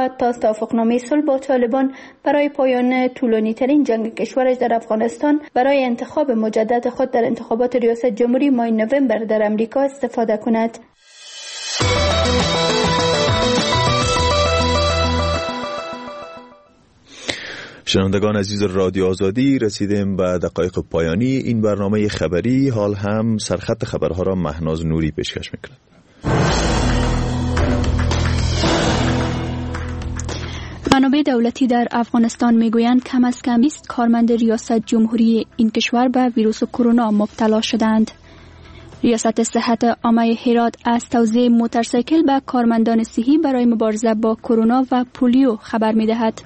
می‌خواهد تا توافقنامه صلح با طالبان برای پایان طولانی‌ترین جنگ کشورش در افغانستان برای انتخاب مجدد خود در انتخابات ریاست جمهوری ماه نوامبر در امریکا استفاده کند. شنوندگان عزیز رادیو آزادی، رسیدیم به دقایق پایانی این برنامه خبری. حال هم سرخط خبرها را مهناز نوری پیشکش می‌کند. منابع دولتی در افغانستان میگویند کم از کم 20 کارمند ریاست جمهوری این کشور به ویروس کرونا مبتلا شدند. ریاست صحت عامه هرات از توزیع موتورسیکل به کارمندان صحی برای مبارزه با کرونا و پولیو خبر می‌دهد.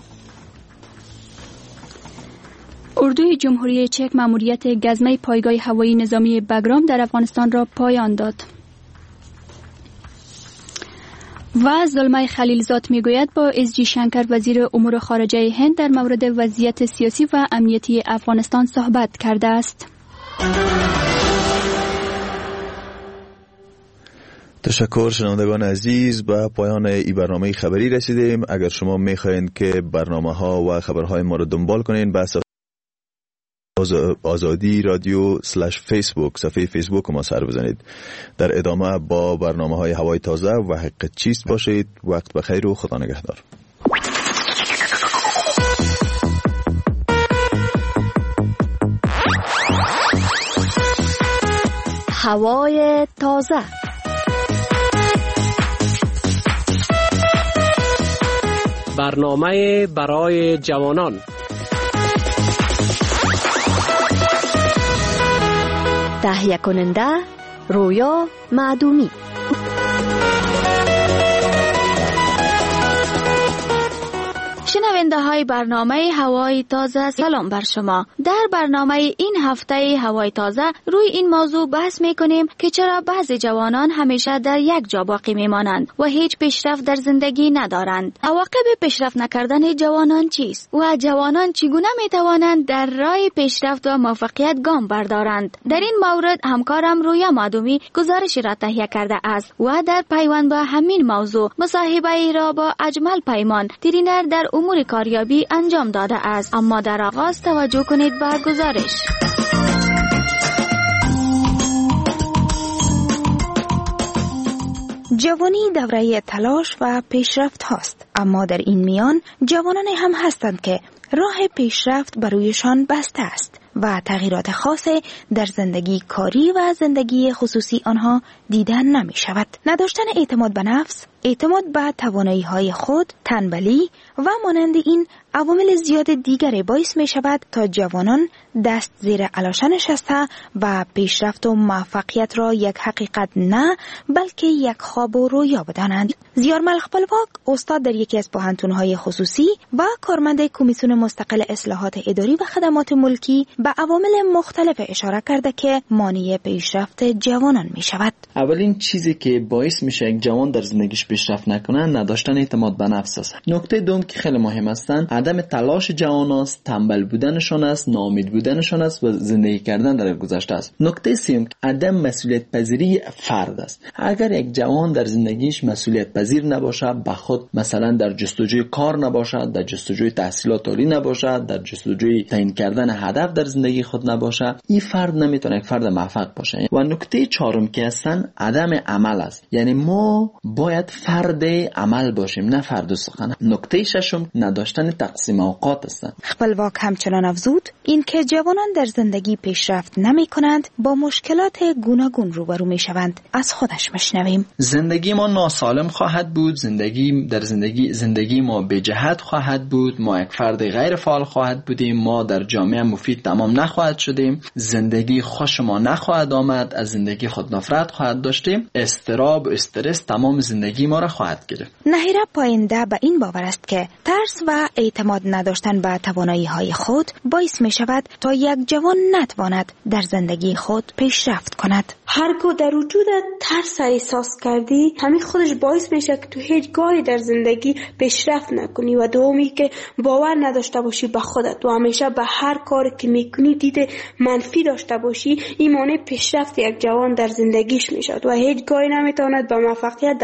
اردوی جمهوری چک ماموریت گزمه پایگاه هوایی نظامی بگرام در افغانستان را پایان داد. و زلمه خلیلزاد میگوید با اس.جی. شنکر وزیر امور خارجه هند در مورد وضعیت سیاسی و امنیتی افغانستان صحبت کرده است. تشکر شنوندگان عزیز، به پایان این برنامه خبری رسیدیم. اگر شما میخواین که برنامه ها و خبرهای ما را دنبال کنین، به آزادی رادیو /فیسبوک صفحه فیسبوک ما سر بزنید. در ادامه با برنامه های هوای تازه و حقیقت چیست باشید. وقت بخیر و خدا نگهدار. هوای تازه. برنامه برای جوانان. تهیه کننده رویا معدومی. شنونده های برنامه هوای تازه، سلام بر شما. در برنامه این هفته هوای تازه روی این موضوع بحث میکنیم که چرا بعضی جوانان همیشه در یک جا باقی میمانند و هیچ پیشرفت در زندگی ندارند. عواقب پیشرفت نکردن جوانان چیست و جوانان چگونه میتوانند در راه پیشرفت و موفقیت گام بردارند؟ در این مورد همکارم رویا معدومی گزارشی را تهیه کرده است و در پیوند با همین موضوع مصاحبه ای را با اجمل پیمان، ترینر در امور کاریابی انجام داده است. اما در آغاز توجه کنید به گزارش. جوانی دوره تلاش و پیشرفت هاست، اما در این میان جوانان هم هستند که راه پیشرفت برویشان بسته است و تغییرات خاصی در زندگی کاری و زندگی خصوصی آنها دیدن نمی شود. نداشتن اعتماد به نفس، اعتماد به توانایی های خود، تنبلی و مانند این عوامل زیاد دیگری باعث می شود تا جوانان دست زیر علاشه نشسته و پیشرفت و موفقیت را یک حقیقت نه بلکه یک خواب و رویا بدانند. زیارمل خپلواک، استاد در یکی از پوهنتون‌های خصوصی و کارمند کمیسیون مستقل اصلاحات اداری و خدمات ملکی، به عوامل مختلف اشاره کرده که مانع پیشرفت جوانان می شود. اولین چیزی که باعث میشه یک جوان در زندگیش پیشرفت نکنه نداشتن اعتماد به نفس است. نکته دوم که خیلی مهم هستن عدم تلاش جوان است، تنبل بودنشان است، ناامید بودنشان است و زندگی کردن در گذشته است. نکته سوم عدم مسئولیت پذیری فرد است. اگر یک جوان در زندگیش مسئولیت پذیر نباشه، به خود مثلا در جستجوی کار نباشد، در جستجوی تحصیلات عالی نباشد، در جستجوی تعیین کردن هدف در زندگی خود نباشه، این فرد نمیتونه یک فرد موفق باشه. و نکته چهارم که هستن عدم عمل است. یعنی ما باید فرد عمل باشیم نه فرد سخن. نکته ششم نداشتن تقسیم اوقات است. خپلواک همچنان افزود این که جوانان در زندگی پیشرفت نمی کنند با مشکلات گوناگون روبرو می شوند. از خودش مشنویم. زندگی ما ناسالم خواهد بود، زندگی ما به جهت خواهد بود، ما یک فرد غیر فعال خواهد بودیم، ما در جامعه مفید تمام نخواهد شدیم، زندگی خوش ما نخواهد آمد، از زندگی خود نفرت خواهد داشتیم، استراب و استرس تمام زندگی ما را خواهد گرفت. نهیره پاینده به این باور است که ترس و اعتماد نداشتن به توانایی های خود باعث می شود تا یک جوان نتواند در زندگی خود پیشرفت کند. هرگاه در وجود ترس احساس کردی، همین خودش باعث میشه که تو هیچ گاهی در زندگی پیشرفت نکنی و دومی که باور نداشته باشی به خودت و همیشه به هر کاری که میکنی دید منفی داشته باشی. این مانع پیشرفت یک جوان در زندگیش میشد و هیچ گاهی نمیتواند به موفقیت دست پیدا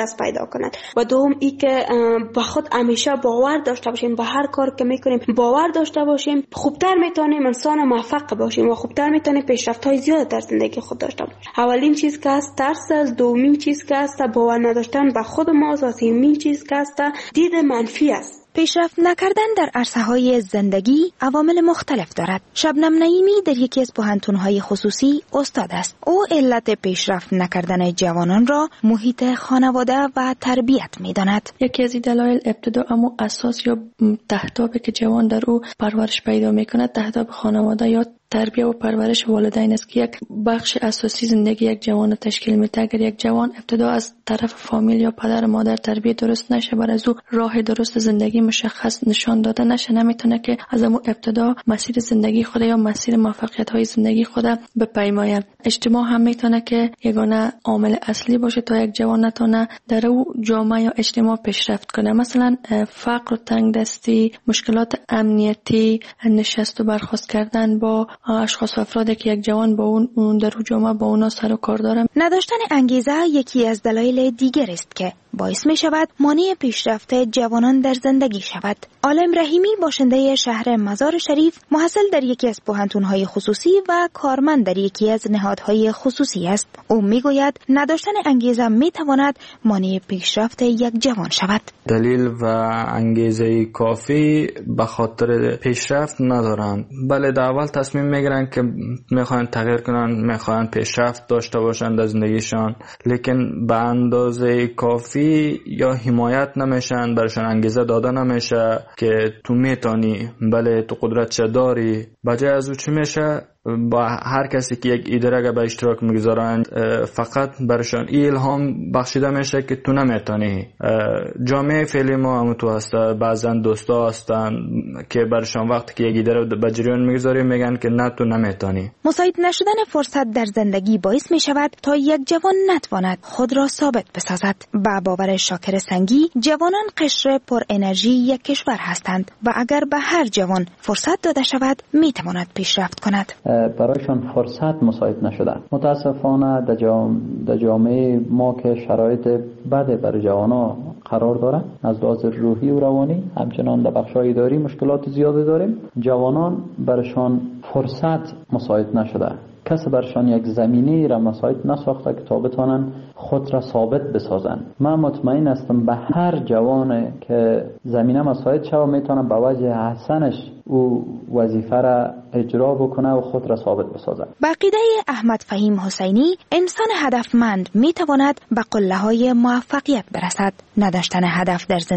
کند و دوم ای که به خود همیشه باور داشته باشیم، به هر کار که میکنیم باور داشته باشیم، خوبتر میتونیم انسان موفق باشیم و خوبتر میتونیم پیشرفت های زیاد در زندگی خود داشته باشیم. اولین چیز که است ترس است، دومین چیز که است باور نداشتن به خود ماست و سومین چیز که است دید منفی است. پیشرفت نکردن در عرصه‌های زندگی عوامل مختلف دارد. شبنم نعیمی در یکی از پوهنتون‌های خصوصی استاد است. او علت پیشرفت نکردن جوانان را محیط خانواده و تربیت می‌داند. یکی از دلایل ابتدا اما اساس یا تهدابی که جوان در او پرورش پیدا می‌کند تهداب خانواده یا تربیت و پرورش والدین است که یک بخش اساسی زندگی یک جوان تشکیل میده. اگر یک جوان ابتدا از طرف فامیل یا پدر مادر تربیت درست نشه، بر از او راه درست زندگی مشخص نشان داده نشه، نمیتونه که از اون ابتدا مسیر زندگی خود یا مسیر موفقیت های زندگی خود بپیماید. اجتماع هم میتونه که یگانه عامل اصلی باشه تا یک جوان نتونه در او جامعه یا اجتماع پیشرفت کنه. مثلا فقر و تنگ دستی، مشکلات امنیتی، نشست و برخاست کردن با اشخاص و افرادی که یک جوان با اون در جامعه با اونا سر و کار داره. نداشتن انگیزه یکی از دلایل دیگر است که باعث می شود مانع پیشرفت جوانان در زندگی شود. عالم رحیمی باشنده شهر مزار شریف، محصل در یکی از پوهنتون‌های خصوصی و کارمند در یکی از نهادهای خصوصی است. او می گوید نداشتن انگیزه می تواند مانع پیشرفت یک جوان شود. دلیل و انگیزه کافی به خاطر پیشرفت ندارند. بله، در اول تصمیم میگیرن که میخوان تغییر کنن، میخوان پیشرفت داشته باشند در زندگیشان، لیکن به اندازه کافی یا حمایت نمیشن، برشان انگیزه داده نمیشه که تو میتونی، بله تو قدرت داری. بجای از او چی میشه؟ با هر کسی که یک ایده را به اشتراک میگذارند فقط برشان الهام بخشیده میشه که تو نمیتونی. جامعه فعلی ما هم تو هسته، بعضا دوستا هستن که برشان وقتی که یک ایده را به جریان میگذاری میگن که نه تو نمیتونی. مساعد نشدن فرصت در زندگی باعث میشود تا یک جوان نتواند خود را ثابت بسازد. با باور شاکر سنگی، جوانان قشر پر انرژی یک کشور هستند و اگر به هر جوان فرصت داده شود میتواند پیشرفت کند. برایشان فرصت مساعد نشده. متاسفانه در جامعه ما که شرایط بد برای جوانا قرار داره، از لحاظ روحی و روانی، همچنان در بخش‌های اداری مشکلات زیادی داریم. جوانان برایشان فرصت مساعد نشده. کسی برشان یک زمینی را مساعد نساخته که تا بتوانند خود را ثابت بسازند. من مطمئن هستم به هر جوان که زمینه مساعد شود میتونه به وجه حسنش او وظیفه را اجرا بکنه و خود را ثابت بسازد. با عقیده احمد فهیم حسینی، انسان هدفمند میتواند به قله های موفقیت برسد. نداشتن هدف در